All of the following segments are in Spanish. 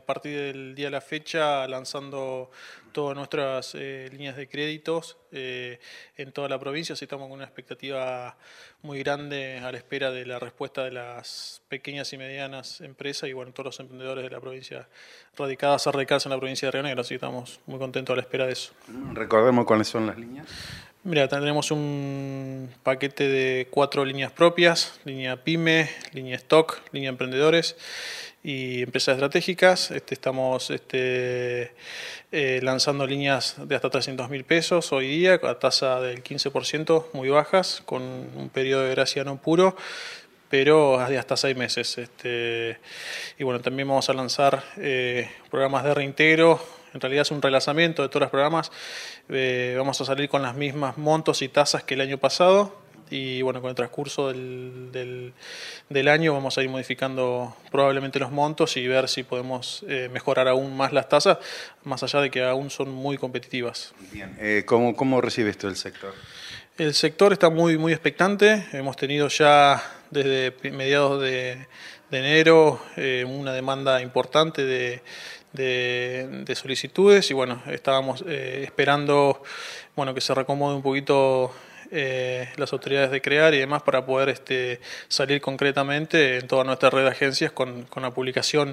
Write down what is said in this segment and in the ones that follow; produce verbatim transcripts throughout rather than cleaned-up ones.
partir del día de la fecha lanzando todas nuestras eh, líneas de créditos eh, en toda la provincia, así estamos con una expectativa muy grande a la espera de la respuesta de las pequeñas y medianas empresas y bueno, todos los emprendedores de la provincia radicadas a radicarse en la provincia de Río Negro, así que estamos muy contentos a la espera de eso. Recordemos cuáles son las líneas. Mira, tenemos un paquete de cuatro líneas propias, línea PYME, línea Stock, línea Emprendedores y Empresas Estratégicas. Este, estamos este, eh, lanzando líneas de hasta trescientos mil pesos hoy día, a tasa del quince por ciento, muy bajas, con un periodo de gracia no puro, pero de hasta seis meses. Este, y bueno, también vamos a lanzar eh, programas de reintegro. En realidad es un relanzamiento de todos los programas. Eh, vamos a salir con las mismas montos y tasas que el año pasado y bueno, con el transcurso del, del, del año vamos a ir modificando probablemente los montos y ver si podemos eh, mejorar aún más las tasas, más allá de que aún son muy competitivas. Bien. Eh, ¿cómo, ¿Cómo recibe esto el sector? El sector está muy, muy expectante. Hemos tenido ya desde mediados de, de enero eh, una demanda importante de De, de solicitudes y bueno, estábamos eh, esperando bueno, que se recomode un poquito eh, las autoridades de CREAR y demás para poder este, salir concretamente en toda nuestra red de agencias con, con la publicación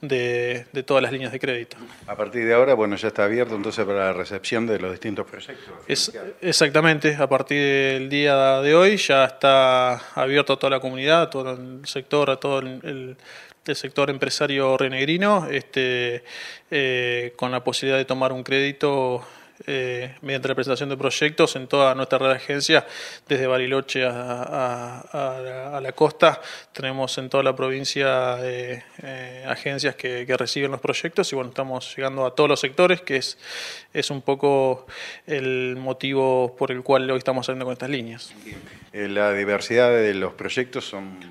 de, de todas las líneas de crédito. A partir de ahora, bueno, ya está abierto entonces para la recepción de los distintos proyectos. Es, exactamente, a partir del día de hoy ya está abierto a toda la comunidad, a todo el sector, a todo el, el del sector empresario rionegrino, este, eh, con la posibilidad de tomar un crédito eh, mediante la presentación de proyectos en toda nuestra red de agencias, desde Bariloche a, a, a, la, a la costa. Tenemos en toda la provincia eh, eh, agencias que, que reciben los proyectos y bueno, estamos llegando a todos los sectores, que es, es un poco el motivo por el cual hoy estamos saliendo con estas líneas. La diversidad de los proyectos son...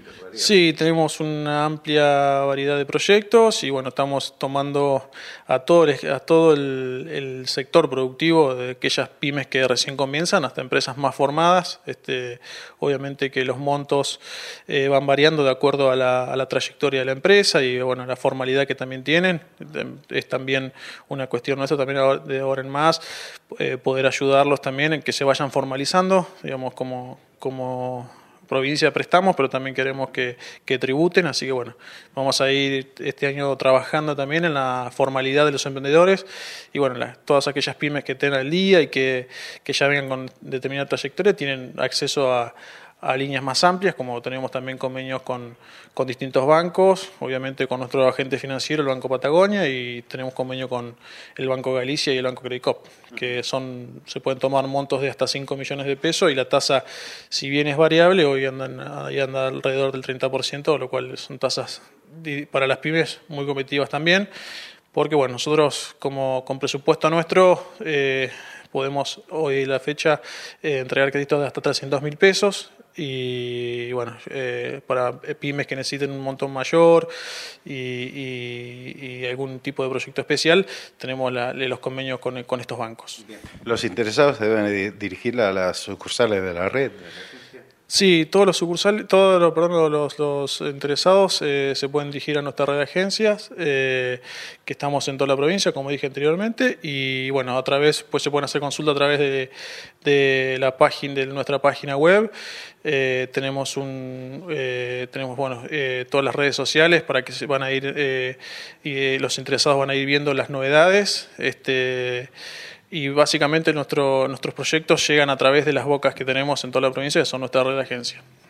Sí, tenemos una amplia variedad de proyectos y bueno, estamos tomando a todo, el, a todo el, el sector productivo, de aquellas pymes que recién comienzan hasta empresas más formadas. Este, obviamente que los montos eh, van variando de acuerdo a la, a la trayectoria de la empresa y bueno, la formalidad que también tienen. Es también una cuestión nuestra también de ahora en más, eh, poder ayudarlos también en que se vayan formalizando, digamos, como... como provincia prestamos, pero también queremos que, que tributen, así que bueno, vamos a ir este año trabajando también en la formalidad de los emprendedores y bueno, la, todas aquellas pymes que estén al día y que, que ya vengan con determinada trayectoria tienen acceso a, a líneas más amplias, como tenemos también convenios con, con distintos bancos, obviamente con nuestro agente financiero, el Banco Patagonia, y tenemos convenio con el Banco Galicia y el Banco Credicop, que son, se pueden tomar montos de hasta cinco millones de pesos y la tasa, si bien es variable, hoy andan, ahí anda alrededor del treinta por ciento, lo cual son tasas para las pymes muy competitivas también, porque bueno, nosotros como con presupuesto nuestro eh, podemos hoy la fecha eh, entregar créditos de hasta trescientos mil pesos y bueno, eh, para pymes que necesiten un montón mayor y, y, y algún tipo de proyecto especial, tenemos la, los convenios con, con estos bancos. ¿Los interesados se deben dirigir a las sucursales de la red? Sí, todos los sucursales, todos los, perdón, los, los interesados eh, se pueden dirigir a nuestra red de agencias, eh, que estamos en toda la provincia, como dije anteriormente, y bueno, a través, pues se pueden hacer consulta a través de, de la página, de nuestra página web. Eh, tenemos un, eh, tenemos bueno, eh, todas las redes sociales para que se van a ir eh, y eh, los interesados van a ir viendo las novedades. Este, Y básicamente nuestro, nuestros proyectos llegan a través de las bocas que tenemos en toda la provincia, que son nuestra red de agencia.